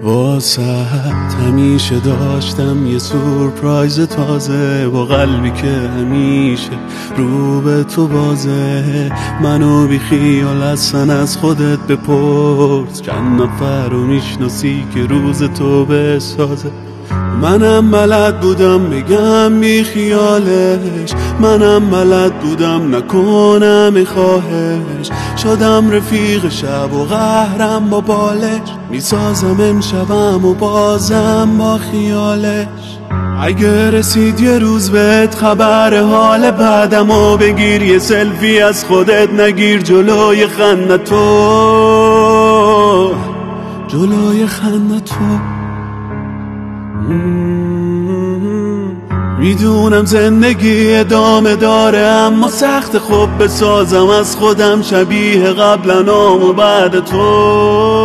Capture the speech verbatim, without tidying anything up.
واسه همیشه داشتم یه سورپرایز تازه، با قلبی که همیشه رو به تو بازه. منو بی خیال اصلا از خودت بپرس، چند نفر رو میشناسی که روز تو بسازه. منم بلد بودم بگم بی خیالش، منم بلد بودم نکنم خواهش. شدم رفیق شب و قهرم با بالش، میسازم امشبم و بازم با خیالش. اگه رسید یه روز بهت خبر حال بعدم و بگیر یه سلفی از خودت نگیر جلوی خنده تو، جلوی خنده تو. میدونم زندگی ادامه داره اما سخت خوب بسازم از خودم شبیه قبلنام و بعد تو.